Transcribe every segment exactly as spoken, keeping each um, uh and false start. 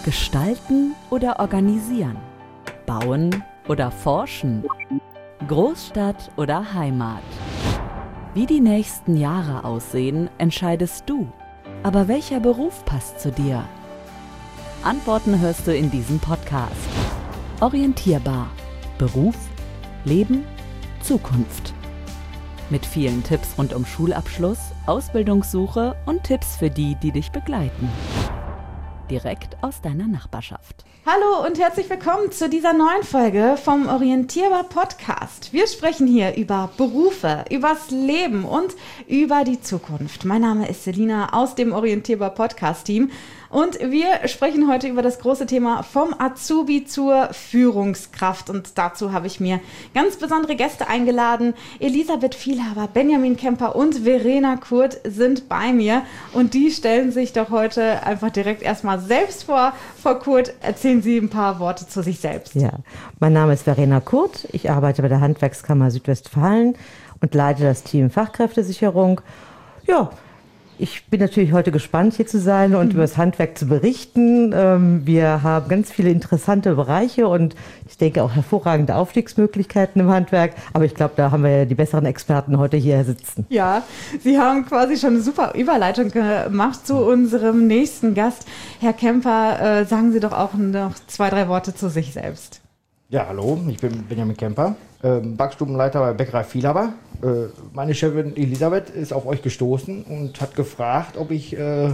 Gestalten oder organisieren? Bauen oder forschen? Großstadt oder Heimat? Wie die nächsten Jahre aussehen, entscheidest du. Aber welcher Beruf passt zu dir? Antworten hörst du in diesem Podcast. Orientierbar. Beruf, Leben, Zukunft. Mit vielen Tipps rund um Schulabschluss, Ausbildungssuche und Tipps für die, die dich begleiten. Direkt aus deiner Nachbarschaft. Hallo und herzlich willkommen zu dieser neuen Folge vom Orientierbar Podcast. Wir sprechen hier über Berufe, übers Leben und über die Zukunft. Mein Name ist Selina aus dem Orientierbar Podcast Team und wir sprechen heute über das große Thema vom Azubi zur Führungskraft. Und dazu habe ich mir ganz besondere Gäste eingeladen. Elisabeth Vielhaber, Benjamin Kemper und Verena Kurt sind bei mir und die stellen sich doch heute einfach direkt erstmal selbst vor. Frau Kurt, erzählen Sie ein paar Worte zu sich selbst. Ja, mein Name ist Verena Kurt. Ich arbeite bei der Handwerkskammer Südwestfalen und leite das Team Fachkräftesicherung. Ja, ich bin natürlich heute gespannt, hier zu sein und mhm. über das Handwerk zu berichten. Wir haben ganz viele interessante Bereiche und ich denke auch hervorragende Aufstiegsmöglichkeiten im Handwerk. Aber ich glaube, da haben wir ja die besseren Experten heute hier sitzen. Ja, Sie haben quasi schon eine super Überleitung gemacht zu unserem nächsten Gast. Herr Kemper, äh, sagen Sie doch auch noch zwei, drei Worte zu sich selbst. Ja, hallo, ich bin Benjamin Kemper, äh, Backstubenleiter bei Bäckerei Vielhaber. Äh, meine Chefin Elisabeth ist auf euch gestoßen und hat gefragt, ob ich äh,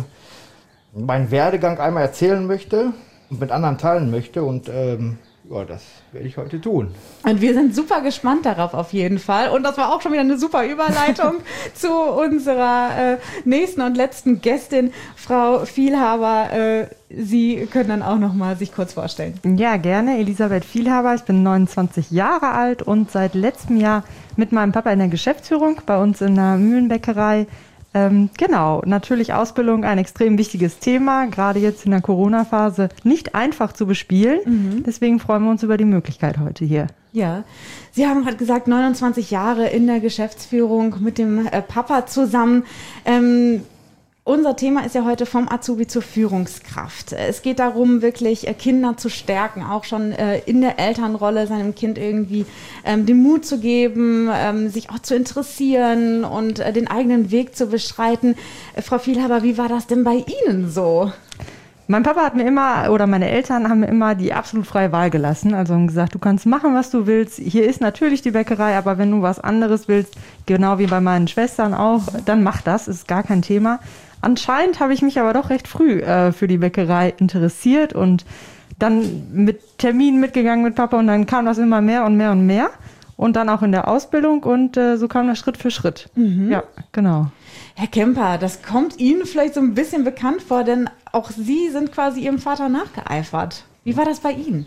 meinen Werdegang einmal erzählen möchte und mit anderen teilen möchte. Und ähm, ja, das werde ich heute tun. Und wir sind super gespannt darauf auf jeden Fall. Und das war auch schon wieder eine super Überleitung zu unserer äh, nächsten und letzten Gästin, Frau Vielhaber. Äh, Sie können dann auch noch mal sich kurz vorstellen. Ja, gerne. Elisabeth Vielhaber. Ich bin neunundzwanzig Jahre alt und seit letztem Jahr mit meinem Papa in der Geschäftsführung bei uns in der Mühlenbäckerei. Ähm, genau, natürlich Ausbildung ein extrem wichtiges Thema, gerade jetzt in der Corona-Phase nicht einfach zu bespielen. Mhm. Deswegen freuen wir uns über die Möglichkeit heute hier. Ja, Sie haben gerade gesagt, neunundzwanzig Jahre in der Geschäftsführung mit dem äh, Papa zusammen. Ähm, Unser Thema ist ja heute vom Azubi zur Führungskraft. Es geht darum, wirklich Kinder zu stärken, auch schon in der Elternrolle seinem Kind irgendwie ähm, den Mut zu geben, ähm, sich auch zu interessieren und äh, den eigenen Weg zu beschreiten. Äh, Frau Vielhaber, wie war das denn bei Ihnen so? Mein Papa hat mir immer, oder meine Eltern haben mir immer die absolut freie Wahl gelassen. Also haben gesagt, du kannst machen, was du willst. Hier ist natürlich die Bäckerei, aber wenn du was anderes willst, genau wie bei meinen Schwestern auch, dann mach das, ist gar kein Thema. Anscheinend habe ich mich aber doch recht früh äh, für die Bäckerei interessiert und dann mit Terminen mitgegangen mit Papa und dann kam das immer mehr und mehr und mehr und dann auch in der Ausbildung und äh, so kam das Schritt für Schritt. Mhm. Ja, genau. Herr Kemper, das kommt Ihnen vielleicht so ein bisschen bekannt vor, denn auch Sie sind quasi Ihrem Vater nachgeeifert. Wie war das bei Ihnen?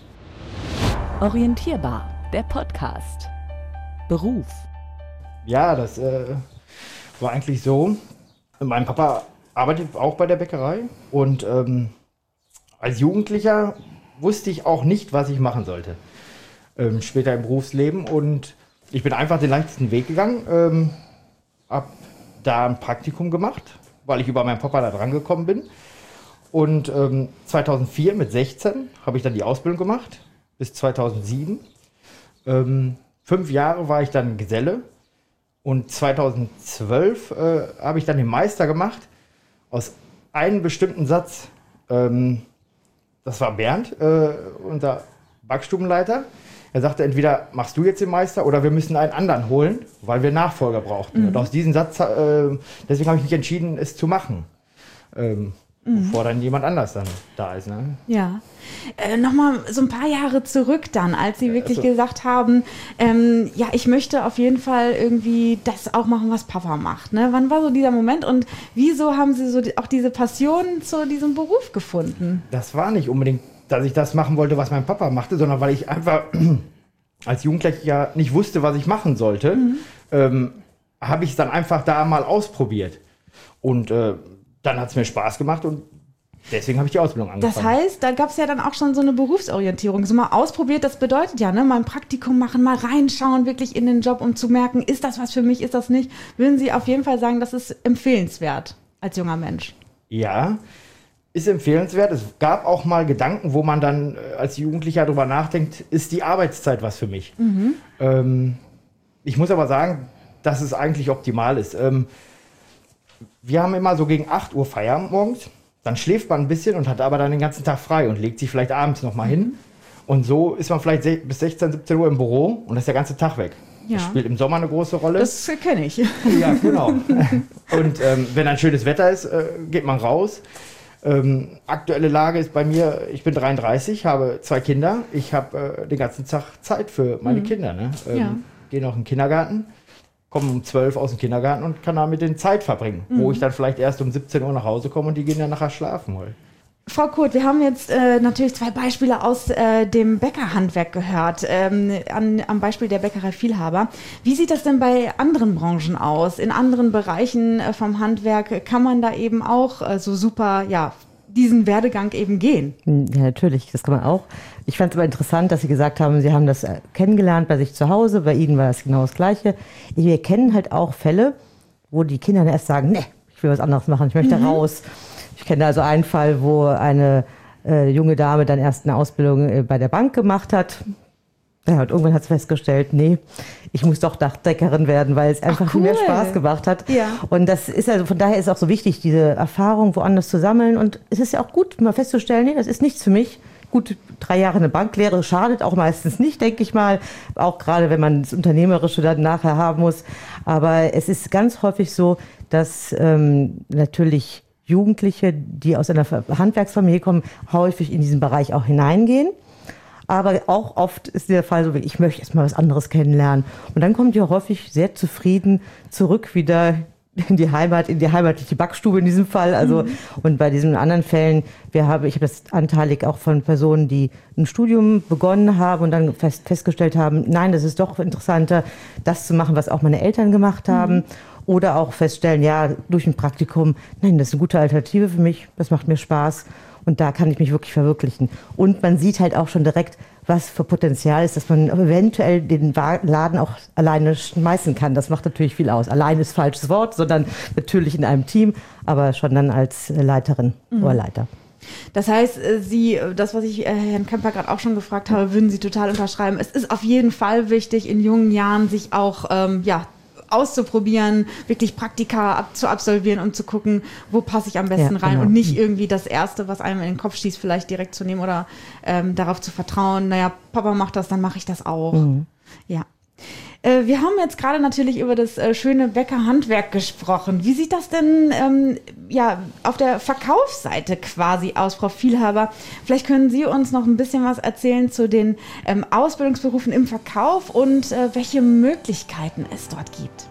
Orientierbar, der Podcast. Beruf. Ja, das äh, war eigentlich so. Mein Papa arbeitet auch bei der Bäckerei und ähm, als Jugendlicher wusste ich auch nicht, was ich machen sollte, ähm, später im Berufsleben, und ich bin einfach den leichtesten Weg gegangen, ähm, habe da ein Praktikum gemacht, weil ich über meinen Papa da dran gekommen bin, und ähm, zweitausendvier mit sechzehn habe ich dann die Ausbildung gemacht, bis zweitausendsieben. Ähm, fünf Jahre war ich dann Geselle und zweitausendzwölf äh, habe ich dann den Meister gemacht, aus einem bestimmten Satz. Ähm, das war Bernd, äh, unser Backstubenleiter. Er sagte, entweder machst du jetzt den Meister oder wir müssen einen anderen holen, weil wir Nachfolger brauchten. Mhm. Und aus diesem Satz, äh, deswegen habe ich mich entschieden, es zu machen. Ähm, Mhm. Bevor dann jemand anders dann da ist. Ne? Ja, äh, nochmal so ein paar Jahre zurück dann, als Sie wirklich also gesagt haben, ähm, ja, ich möchte auf jeden Fall irgendwie das auch machen, was Papa macht. Ne? Wann war so dieser Moment und wieso haben Sie so die, auch diese Passion zu diesem Beruf gefunden? Das war nicht unbedingt, dass ich das machen wollte, was mein Papa machte, sondern weil ich einfach als Jugendlicher nicht wusste, was ich machen sollte, mhm. ähm, habe ich es dann einfach da mal ausprobiert. Und äh, dann hat es mir Spaß gemacht und deswegen habe ich die Ausbildung angefangen. Das heißt, da gab es ja dann auch schon so eine Berufsorientierung. So mal ausprobiert, das bedeutet ja, ne, mal ein Praktikum machen, mal reinschauen wirklich in den Job, um zu merken, ist das was für mich, ist das nicht. Würden Sie auf jeden Fall sagen, das ist empfehlenswert als junger Mensch? Ja, ist empfehlenswert. Es gab auch mal Gedanken, wo man dann äh, als Jugendlicher darüber nachdenkt, ist die Arbeitszeit was für mich? Mhm. Ähm, ich muss aber sagen, dass es eigentlich optimal ist. Ähm, wir haben immer so gegen acht Uhr Feierabend morgens. Dann schläft man ein bisschen und hat aber dann den ganzen Tag frei und legt sich vielleicht abends noch mal hin. Und so ist man vielleicht se- bis sechzehn, siebzehn Uhr im Büro und ist der ganze Tag weg. Ja. Das spielt im Sommer eine große Rolle. Das kenne ich. Ja, genau. Und ähm, wenn ein schönes Wetter ist, äh, geht man raus. Ähm, aktuelle Lage ist bei mir, ich bin dreiunddreißig, habe zwei Kinder. Ich habe äh, den ganzen Tag Zeit für meine mhm. Kinder. Ne? Ähm, ja. Gehe noch in den Kindergarten, komme um zwölf aus dem Kindergarten und kann da mit denen Zeit verbringen. Mhm. Wo ich dann vielleicht erst um siebzehn Uhr nach Hause komme und die gehen dann nachher schlafen wollen. Frau Kurt, wir haben jetzt äh, natürlich zwei Beispiele aus äh, dem Bäckerhandwerk gehört, ähm, an, am Beispiel der Bäckerei Vielhaber. Wie sieht das denn bei anderen Branchen aus? In anderen Bereichen äh, vom Handwerk kann man da eben auch äh, so super, ja, diesen Werdegang eben gehen? Ja, natürlich, das kann man auch. Ich fand es aber interessant, dass Sie gesagt haben, Sie haben das kennengelernt bei sich zu Hause, bei Ihnen war das genau das Gleiche. Wir kennen halt auch Fälle, wo die Kinder dann erst sagen, ne, ich will was anderes machen, ich möchte mhm. raus. Ich kenne also einen Fall, wo eine äh, junge Dame dann erst eine Ausbildung äh, bei der Bank gemacht hat. Ja, und irgendwann hat sie festgestellt, nee, ich muss doch Dachdeckerin werden, weil es einfach Ach, cool. viel mehr Spaß gemacht hat. Ja. Und das ist also, von daher ist auch so wichtig, diese Erfahrung woanders zu sammeln. Und es ist ja auch gut, mal festzustellen, nee, das ist nichts für mich. Gut, drei Jahre eine Banklehre schadet auch meistens nicht, denke ich mal. Auch gerade, wenn man das Unternehmerische dann nachher haben muss. Aber es ist ganz häufig so, dass ähm, natürlich Jugendliche, die aus einer Handwerksfamilie kommen, häufig in diesen Bereich auch hineingehen. Aber auch oft ist der Fall so, ich möchte erst mal was anderes kennenlernen. Und dann kommt ihr häufig sehr zufrieden zurück wieder in die Heimat, in die heimatliche Backstube in diesem Fall. Also, mhm. und bei diesen anderen Fällen, wir haben, ich habe das anteilig auch von Personen, die ein Studium begonnen haben und dann fest, festgestellt haben, nein, das ist doch interessanter, das zu machen, was auch meine Eltern gemacht haben. Mhm. Oder auch feststellen, ja, durch ein Praktikum, nein, das ist eine gute Alternative für mich, das macht mir Spaß und da kann ich mich wirklich verwirklichen. Und man sieht halt auch schon direkt, was für Potenzial ist, dass man eventuell den Laden auch alleine schmeißen kann. Das macht natürlich viel aus. Alleine ist falsches Wort, sondern natürlich in einem Team, aber schon dann als Leiterin mhm. oder Leiter. Das heißt, Sie, das, was ich Herrn Kemper gerade auch schon gefragt habe, würden Sie total unterschreiben. Es ist auf jeden Fall wichtig, in jungen Jahren sich auch, ähm, ja, auszuprobieren, wirklich Praktika ab, zu absolvieren und zu gucken, wo passe ich am besten ja, rein genau. und nicht irgendwie das Erste, was einem in den Kopf schießt, vielleicht direkt zu nehmen oder ähm, darauf zu vertrauen, naja, Papa macht das, dann mache ich das auch. Mhm. Ja. Äh, wir haben jetzt gerade natürlich über das äh, schöne Bäckerhandwerk gesprochen. Wie sieht das denn ähm, ja, auf der Verkaufsseite quasi aus, Frau Vielhaber? Vielleicht können Sie uns noch ein bisschen was erzählen zu den ähm, Ausbildungsberufen im Verkauf und äh, welche Möglichkeiten es dort gibt.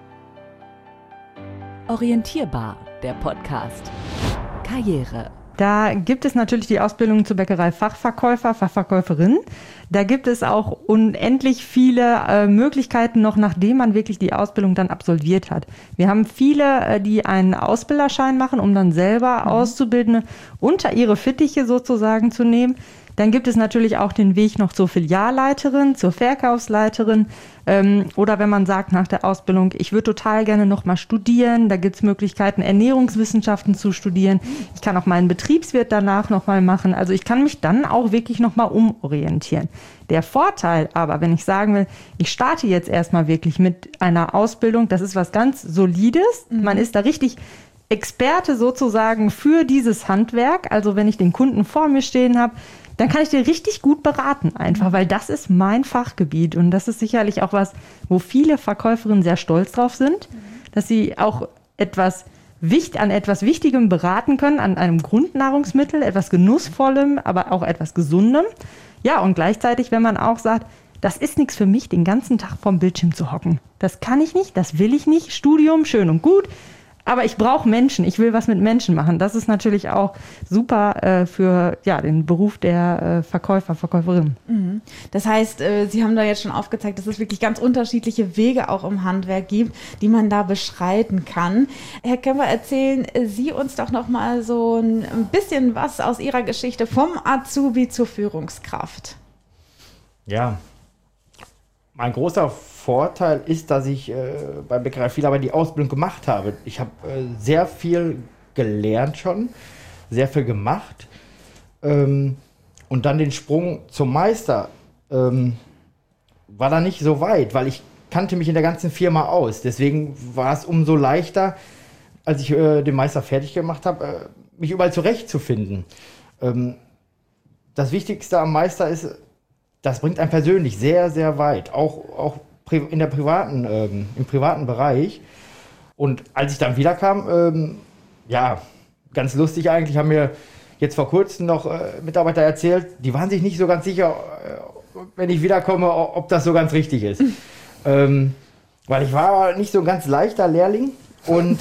Orientierbar, der Podcast. Karriere. Da gibt es natürlich die Ausbildung zur Bäckerei-Fachverkäufer, Fachverkäuferin. Da gibt es auch unendlich viele äh, Möglichkeiten noch, nachdem man wirklich die Ausbildung dann absolviert hat. Wir haben viele, äh, die einen Ausbilderschein machen, um dann selber mhm. Auszubildende unter ihre Fittiche sozusagen zu nehmen. Dann gibt es natürlich auch den Weg noch zur Filialleiterin, zur Verkaufsleiterin ähm, oder wenn man sagt nach der Ausbildung, ich würde total gerne noch mal studieren, da gibt es Möglichkeiten, Ernährungswissenschaften zu studieren. Ich kann auch meinen Betriebswirt danach noch mal machen. Also ich kann mich dann auch wirklich noch mal umorientieren. Der Vorteil aber, wenn ich sagen will, ich starte jetzt erstmal wirklich mit einer Ausbildung, das ist was ganz Solides, mhm. man ist da richtig Experte sozusagen für dieses Handwerk. Also wenn ich den Kunden vor mir stehen habe, dann kann ich dir richtig gut beraten einfach, weil das ist mein Fachgebiet und das ist sicherlich auch was, wo viele Verkäuferinnen sehr stolz drauf sind, dass sie auch etwas wichtig, an etwas Wichtigem beraten können, an einem Grundnahrungsmittel, etwas Genussvollem, aber auch etwas Gesundem. Ja, und gleichzeitig, wenn man auch sagt, das ist nichts für mich, den ganzen Tag vorm Bildschirm zu hocken. Das kann ich nicht, das will ich nicht. Studium, schön und gut. Aber ich brauche Menschen, ich will was mit Menschen machen. Das ist natürlich auch super äh, für ja, den Beruf der äh, Verkäufer, Verkäuferin. Mhm. Das heißt, äh, Sie haben da jetzt schon aufgezeigt, dass es wirklich ganz unterschiedliche Wege auch im Handwerk gibt, die man da beschreiten kann. Herr Kemper, erzählen Sie uns doch noch mal so ein bisschen was aus Ihrer Geschichte vom Azubi zur Führungskraft. Ja, mein großer Vorteil ist, dass ich äh, bei Bäckerei Vielhaber die Ausbildung gemacht habe. Ich habe äh, sehr viel gelernt schon. sehr viel gemacht. Ähm, und dann den Sprung zum Meister ähm, war da nicht so weit, weil ich kannte mich in der ganzen Firma aus. Deswegen war es umso leichter, als ich äh, den Meister fertig gemacht habe, äh, mich überall zurechtzufinden. Ähm, das Wichtigste am Meister ist, das bringt einen persönlich sehr, sehr weit, auch, auch in der privaten, ähm, im privaten Bereich. Und als ich dann wiederkam, ähm, ja, ganz lustig eigentlich, haben mir jetzt vor kurzem noch äh, Mitarbeiter erzählt, die waren sich nicht so ganz sicher, äh, wenn ich wiederkomme, ob das so ganz richtig ist. ähm, weil ich war nicht so ein ganz leichter Lehrling und,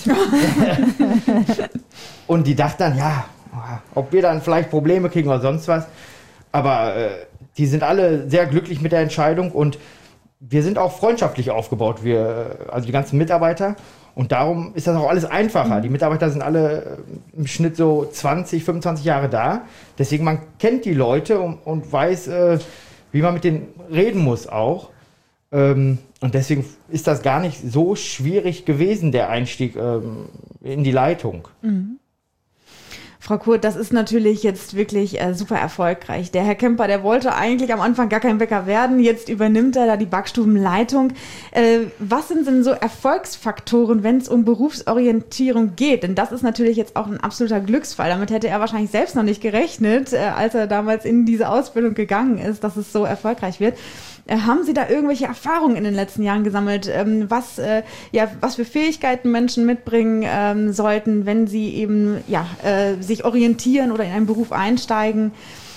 und die dachten dann, ja, ob wir dann vielleicht Probleme kriegen oder sonst was. Aber äh, die sind alle sehr glücklich mit der Entscheidung und wir sind auch freundschaftlich aufgebaut, wir, also die ganzen Mitarbeiter. Und darum ist das auch alles einfacher. Die Mitarbeiter sind alle im Schnitt so zwanzig, fünfundzwanzig Jahre da. Deswegen, man kennt die Leute und, und weiß, äh, wie man mit denen reden muss auch. Ähm, und deswegen ist das gar nicht so schwierig gewesen, der Einstieg ähm, in die Leitung. Mhm. Frau Kurt, das ist natürlich jetzt wirklich äh, super erfolgreich. Der Herr Kemper, der wollte eigentlich am Anfang gar kein Bäcker werden. Jetzt übernimmt er da die Backstubenleitung. Äh, was sind denn so Erfolgsfaktoren, wenn es um Berufsorientierung geht? Denn das ist natürlich jetzt auch ein absoluter Glücksfall. Damit hätte er wahrscheinlich selbst noch nicht gerechnet, äh, als er damals in diese Ausbildung gegangen ist, dass es so erfolgreich wird. Äh, haben Sie da irgendwelche Erfahrungen in den letzten Jahren gesammelt, ähm, was, äh, ja, was für Fähigkeiten Menschen mitbringen ähm, sollten, wenn sie eben ja, äh, sich orientieren oder in einen Beruf einsteigen?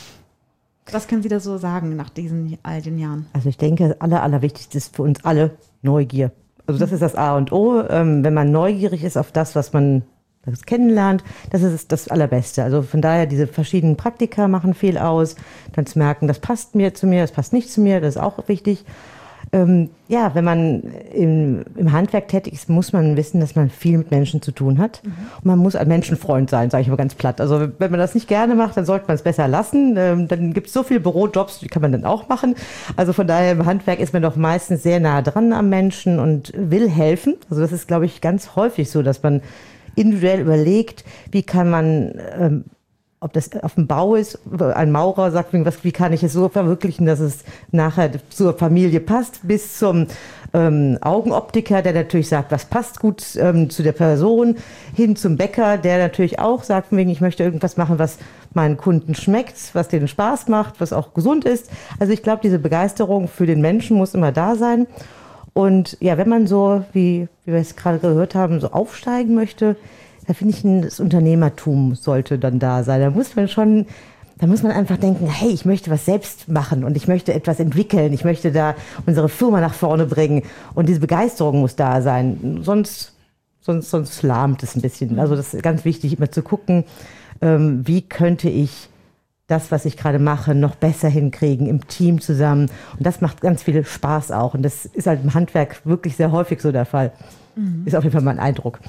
Was können Sie da so sagen nach diesen all den Jahren? Also ich denke, das Aller, Allerwichtigste ist für uns alle Neugier. Also das ist das A und O. Ähm, wenn man neugierig ist auf das, was man das kennenlernt, das ist das Allerbeste. Also von daher, diese verschiedenen Praktika machen viel aus, dann zu merken, das passt mir zu mir, das passt nicht zu mir, das ist auch wichtig. Ähm, ja, wenn man im, im Handwerk tätig ist, muss man wissen, dass man viel mit Menschen zu tun hat. Mhm. Und man muss ein Menschenfreund sein, sage ich mal ganz platt. Also wenn man das nicht gerne macht, dann sollte man es besser lassen. Ähm, dann gibt es so viele Bürojobs, die kann man dann auch machen. Also von daher, im Handwerk ist man doch meistens sehr nah dran am Menschen und will helfen. Also das ist, glaube ich, ganz häufig so, dass man individuell überlegt, wie kann man, ähm, ob das auf dem Bau ist, ein Maurer sagt, was, wie kann ich es so verwirklichen, dass es nachher zur Familie passt, bis zum ähm, Augenoptiker, der natürlich sagt, was passt gut ähm, zu der Person, hin zum Bäcker, der natürlich auch sagt, wegen, ich möchte irgendwas machen, was meinen Kunden schmeckt, was denen Spaß macht, was auch gesund ist. Also ich glaube, diese Begeisterung für den Menschen muss immer da sein. Und ja, wenn man so, wie, wie wir es gerade gehört haben, so aufsteigen möchte, da finde ich, das Unternehmertum sollte dann da sein. Da muss man schon, da muss man einfach denken, hey, ich möchte was selbst machen und ich möchte etwas entwickeln. Ich möchte da unsere Firma nach vorne bringen und diese Begeisterung muss da sein. Sonst, sonst, sonst lahmt es ein bisschen. Also das ist ganz wichtig, immer zu gucken, ähm, wie könnte ich das, was ich gerade mache, noch besser hinkriegen, im Team zusammen. Und das macht ganz viel Spaß auch. Und das ist halt im Handwerk wirklich sehr häufig so der Fall. Mhm. Ist auf jeden Fall mein Eindruck.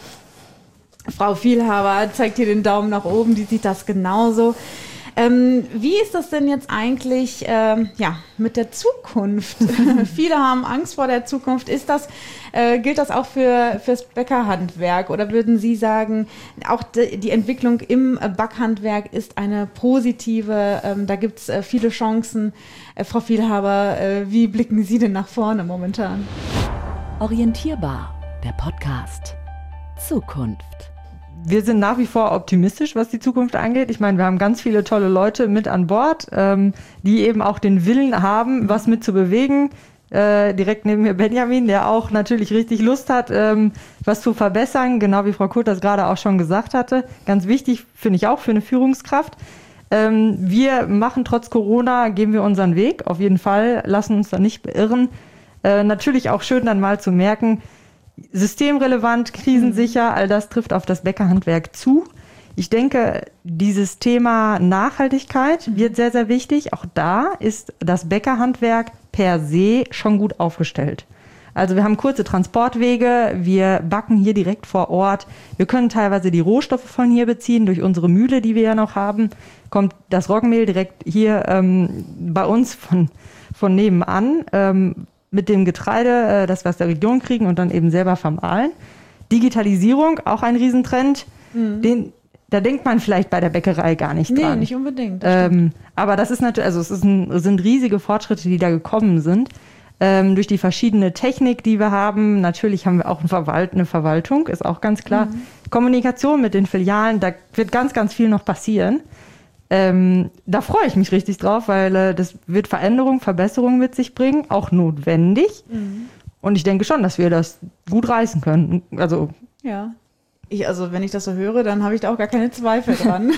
Frau Vielhaber zeigt hier den Daumen nach oben, die sieht das genauso. Ähm, wie ist das denn jetzt eigentlich ähm, ja, mit der Zukunft? Viele haben Angst vor der Zukunft. Ist das, äh, gilt das auch für fürs Bäckerhandwerk? Oder würden Sie sagen, auch de, die Entwicklung im Backhandwerk ist eine positive, ähm, da gibt es äh, viele Chancen. Äh, Frau Vielhaber, äh, wie blicken Sie denn nach vorne momentan? Orientierbar, der Podcast. Zukunft. Wir sind nach wie vor optimistisch, was die Zukunft angeht. Ich meine, wir haben ganz viele tolle Leute mit an Bord, ähm, die eben auch den Willen haben, was mit zu bewegen. Äh, direkt neben mir Benjamin, der auch natürlich richtig Lust hat, ähm, was zu verbessern, genau wie Frau Kurt das gerade auch schon gesagt hatte. Ganz wichtig, finde ich auch, für eine Führungskraft. Ähm, wir machen trotz Corona, gehen wir unseren Weg, auf jeden Fall, lassen uns da nicht beirren. Äh, natürlich auch schön dann mal zu merken, systemrelevant, krisensicher, all das trifft auf das Bäckerhandwerk zu. Ich denke, dieses Thema Nachhaltigkeit wird sehr, sehr wichtig. Auch da ist das Bäckerhandwerk per se schon gut aufgestellt. Also wir haben kurze Transportwege, wir backen hier direkt vor Ort. Wir können teilweise die Rohstoffe von hier beziehen, durch unsere Mühle, die wir ja noch haben. Kommt das Roggenmehl direkt hier ähm, bei uns von, von nebenan. Ähm, mit dem Getreide, das wir aus der Region kriegen und dann eben selber vermahlen. Digitalisierung, auch ein Riesentrend, mhm. den da denkt man vielleicht bei der Bäckerei gar nicht Nee, dran. nicht unbedingt. Ähm, aber das ist natürlich, also es ist ein, sind riesige Fortschritte, die da gekommen sind. Ähm, durch die verschiedene Technik, die wir haben. Natürlich haben wir auch eine, Verwalt, eine Verwaltung, ist auch ganz klar. Mhm. Kommunikation mit den Filialen, da wird ganz, ganz viel noch passieren. Ähm, da freue ich mich richtig drauf, weil äh, das wird Veränderung, Verbesserung mit sich bringen, auch notwendig. Mhm. Und ich denke schon, dass wir das gut reißen können. Also ja. Ich, also wenn ich das so höre, dann habe ich da auch gar keine Zweifel dran.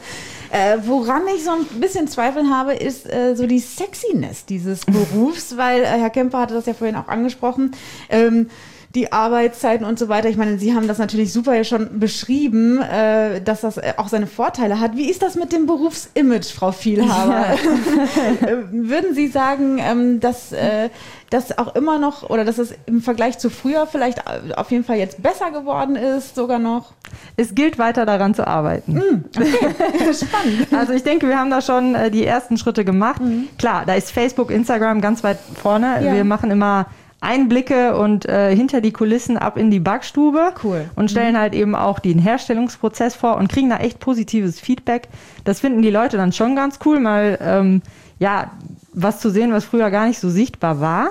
äh, woran ich so ein bisschen Zweifel habe, ist äh, so die Sexiness dieses Berufs, weil äh, Herr Kemper hatte das ja vorhin auch angesprochen, ähm, die Arbeitszeiten und so weiter. Ich meine, Sie haben das natürlich super schon beschrieben, äh, dass das auch seine Vorteile hat. Wie ist das mit dem Berufsimage, Frau Vielhaber? Ja. Würden Sie sagen, ähm, dass äh, das auch immer noch, oder dass es im Vergleich zu früher vielleicht auf jeden Fall jetzt besser geworden ist, sogar noch? Es gilt weiter daran zu arbeiten. Mm, okay. Spannend. Also ich denke, wir haben da schon äh, die ersten Schritte gemacht. Mhm. Klar, da ist Facebook, Instagram ganz weit vorne. Ja. Wir machen immer Einblicke und äh, hinter die Kulissen ab in die Backstube. Cool. Und stellen mhm. halt eben auch den Herstellungsprozess vor und kriegen da echt positives Feedback. Das finden die Leute dann schon ganz cool, mal ähm, ja, was zu sehen, was früher gar nicht so sichtbar war.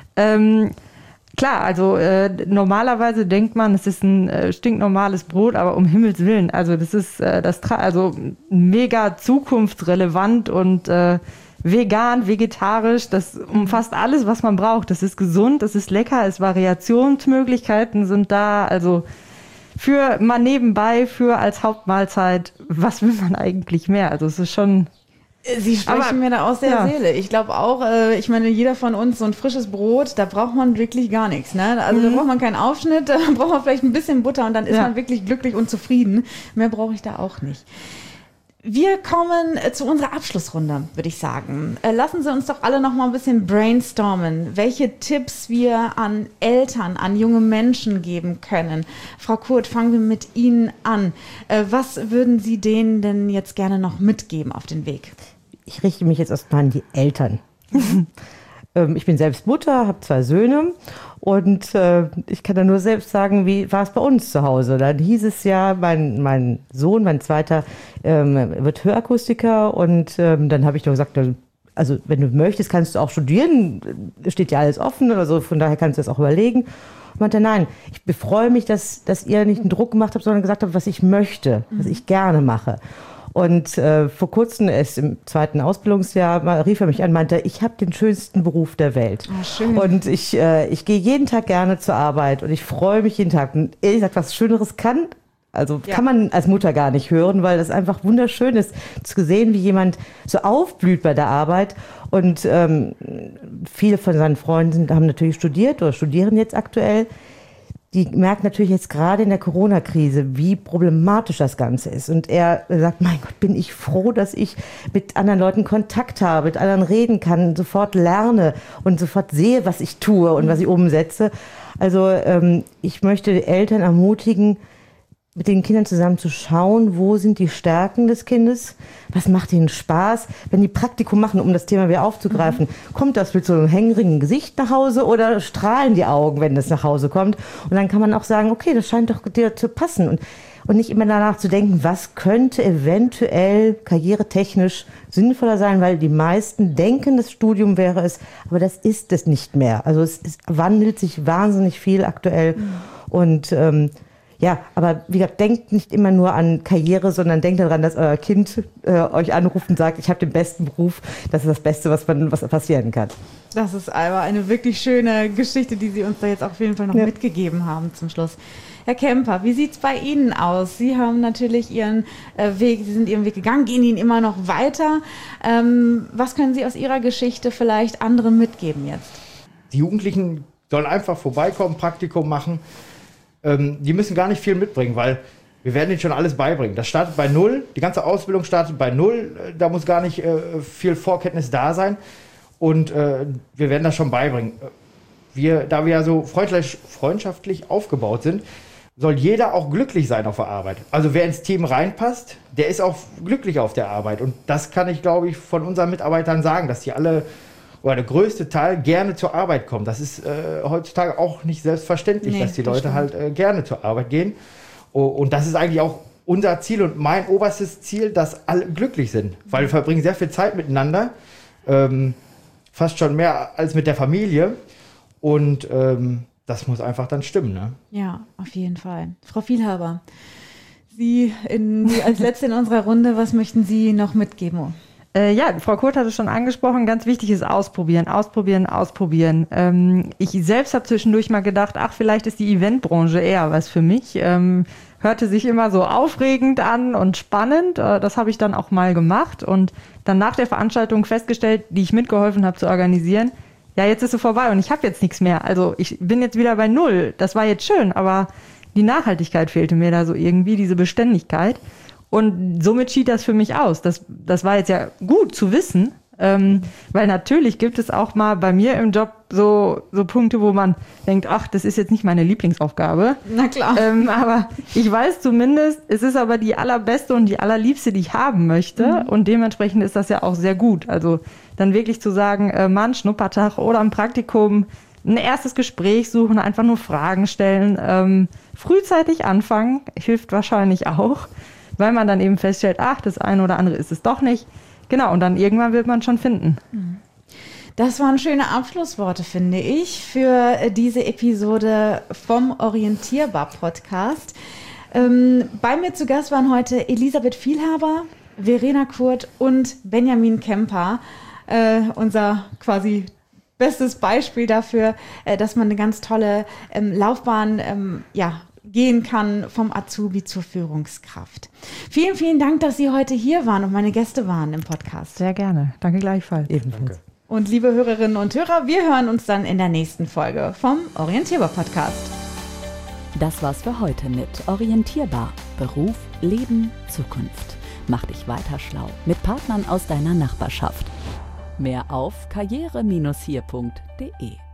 Ähm, klar, also äh, normalerweise denkt man, es ist ein äh, stinknormales Brot, aber um Himmels Willen, also das ist äh, das Tra- also mega zukunftsrelevant und äh, vegan, vegetarisch, das umfasst alles, was man braucht. Das ist gesund, das ist lecker, es Variationsmöglichkeiten sind da, also für mal nebenbei, für als Hauptmahlzeit, was will man eigentlich mehr? Also es ist schon... Sie sprechen aber, mir da aus der ja. Seele. Ich glaube auch, äh, ich meine, jeder von uns, so ein frisches Brot, da braucht man wirklich gar nichts. Ne? Also mhm. da braucht man keinen Aufschnitt, da braucht man vielleicht ein bisschen Butter und dann ist ja. man wirklich glücklich und zufrieden. Mehr brauche ich da auch nicht. Wir kommen äh, zu unserer Abschlussrunde, würde ich sagen. Äh, lassen Sie uns doch alle noch mal ein bisschen brainstormen, welche Tipps wir an Eltern, an junge Menschen geben können. Frau Kurt, fangen wir mit Ihnen an. Äh, was würden Sie denen denn jetzt gerne noch mitgeben auf den Weg? Ich richte mich jetzt erstmal an die Eltern. ähm, ich bin selbst Mutter, habe zwei Söhne. Und äh, ich kann da nur selbst sagen, wie war es bei uns zu Hause. Dann hieß es ja, mein, mein Sohn, mein Zweiter, ähm, wird Hörakustiker. Und ähm, dann habe ich doch gesagt, also wenn du möchtest, kannst du auch studieren. Steht ja alles offen. Also von daher kannst du das auch überlegen. Und meinte, nein, ich freue mich, dass, dass ihr nicht einen Druck gemacht habt, sondern gesagt habt, was ich möchte, was ich gerne mache. Und äh, vor kurzem, erst im zweiten Ausbildungsjahr, mal, rief er mich an und meinte, ich habe den schönsten Beruf der Welt. Oh, schön. Und ich, äh, ich gehe jeden Tag gerne zur Arbeit und ich freue mich jeden Tag. Und ehrlich gesagt, was Schöneres kann, also ja. kann man als Mutter gar nicht hören, weil das einfach wunderschön ist, zu sehen, wie jemand so aufblüht bei der Arbeit. Und ähm, viele von seinen Freunden haben natürlich studiert oder studieren jetzt aktuell. Die merken natürlich jetzt gerade in der Corona-Krise, wie problematisch das Ganze ist. Und er sagt, mein Gott, bin ich froh, dass ich mit anderen Leuten Kontakt habe, mit anderen reden kann, sofort lerne und sofort sehe, was ich tue und was ich umsetze. Also ähm, ich möchte Eltern ermutigen, mit den Kindern zusammen zu schauen, wo sind die Stärken des Kindes, was macht ihnen Spaß. Wenn die Praktikum machen, um das Thema wieder aufzugreifen, mhm. kommt das mit so einem hängerigen Gesicht nach Hause oder strahlen die Augen, wenn das nach Hause kommt. Und dann kann man auch sagen, okay, das scheint doch dir zu passen. Und, und nicht immer danach zu denken, was könnte eventuell karrieretechnisch sinnvoller sein, weil die meisten denken, das Studium wäre es, aber das ist es nicht mehr. Also es, es wandelt sich wahnsinnig viel aktuell. Mhm. Und ähm, ja, aber wie gesagt, denkt nicht immer nur an Karriere, sondern denkt daran, dass euer Kind äh, euch anruft und sagt, ich habe den besten Beruf. Das ist das Beste, was, man, was passieren kann. Das ist aber eine wirklich schöne Geschichte, die Sie uns da jetzt auf jeden Fall noch ja. mitgegeben haben zum Schluss. Herr Kemper, wie sieht es bei Ihnen aus? Sie haben natürlich Ihren äh, Weg, Sie sind Ihren Weg gegangen, gehen ihn immer noch weiter. Ähm, was können Sie aus Ihrer Geschichte vielleicht anderen mitgeben jetzt? Die Jugendlichen sollen einfach vorbeikommen, Praktikum machen. Ähm, die müssen gar nicht viel mitbringen, weil wir werden ihnen schon alles beibringen. Das startet bei Null, die ganze Ausbildung startet bei Null. Da muss gar nicht äh, viel Vorkenntnis da sein. Und äh, wir werden das schon beibringen. Wir, da wir ja so freundlich, freundschaftlich aufgebaut sind, soll jeder auch glücklich sein auf der Arbeit. Also wer ins Team reinpasst, der ist auch glücklich auf der Arbeit. Und das kann ich, glaube ich, von unseren Mitarbeitern sagen, dass die alle, oder der größte Teil, gerne zur Arbeit kommen. Das ist äh, heutzutage auch nicht selbstverständlich, nee, dass die Leute halt äh, gerne zur Arbeit gehen. Oh, und das ist eigentlich auch unser Ziel und mein oberstes Ziel, dass alle glücklich sind. Weil wir verbringen sehr viel Zeit miteinander, ähm, fast schon mehr als mit der Familie. Und ähm, das muss einfach dann stimmen. Ne? Ja, auf jeden Fall. Frau Vielhaber, Sie in, als Letzte in unserer Runde, was möchten Sie noch mitgeben? Äh, ja, Frau Kurt hat es schon angesprochen, ganz wichtig ist ausprobieren, ausprobieren, ausprobieren. Ähm, ich selbst habe zwischendurch mal gedacht, ach, vielleicht ist die Eventbranche eher was für mich. Ähm, hörte sich immer so aufregend an und spannend. Äh, das habe ich dann auch mal gemacht und dann nach der Veranstaltung festgestellt, die ich mitgeholfen habe zu organisieren, ja, jetzt ist sie vorbei und ich habe jetzt nichts mehr. Also ich bin jetzt wieder bei Null. Das war jetzt schön, aber die Nachhaltigkeit fehlte mir da so irgendwie, diese Beständigkeit. Und somit schied das für mich aus. Das, das war jetzt ja gut zu wissen, ähm, weil natürlich gibt es auch mal bei mir im Job so, so Punkte, wo man denkt, ach, das ist jetzt nicht meine Lieblingsaufgabe. Na klar. Ähm, aber ich weiß zumindest, es ist aber die allerbeste und die allerliebste, die ich haben möchte. Mhm. Und dementsprechend ist das ja auch sehr gut. Also dann wirklich zu sagen, äh, mal einen Schnuppertag oder ein Praktikum, ein erstes Gespräch suchen, einfach nur Fragen stellen, ähm, frühzeitig anfangen, hilft wahrscheinlich auch, weil man dann eben feststellt, ach, das eine oder andere ist es doch nicht. Genau, und dann irgendwann wird man schon finden. Das waren schöne Abschlussworte, finde ich, für diese Episode vom Orientierbar-Podcast. Ähm, bei mir zu Gast waren heute Elisabeth Vielhaber, Verena Kurt und Benjamin Kemper, äh, unser quasi bestes Beispiel dafür, äh, dass man eine ganz tolle ähm, Laufbahn ähm, ja, gehen kann vom Azubi zur Führungskraft. Vielen, vielen Dank, dass Sie heute hier waren und meine Gäste waren im Podcast. Sehr gerne. Danke gleichfalls. Ebenfalls. Danke. Und liebe Hörerinnen und Hörer, wir hören uns dann in der nächsten Folge vom Orientierbar-Podcast. Das war's für heute mit Orientierbar. Beruf, Leben, Zukunft. Mach dich weiter schlau mit Partnern aus deiner Nachbarschaft. Mehr auf karriere Bindestrich hier punkt de.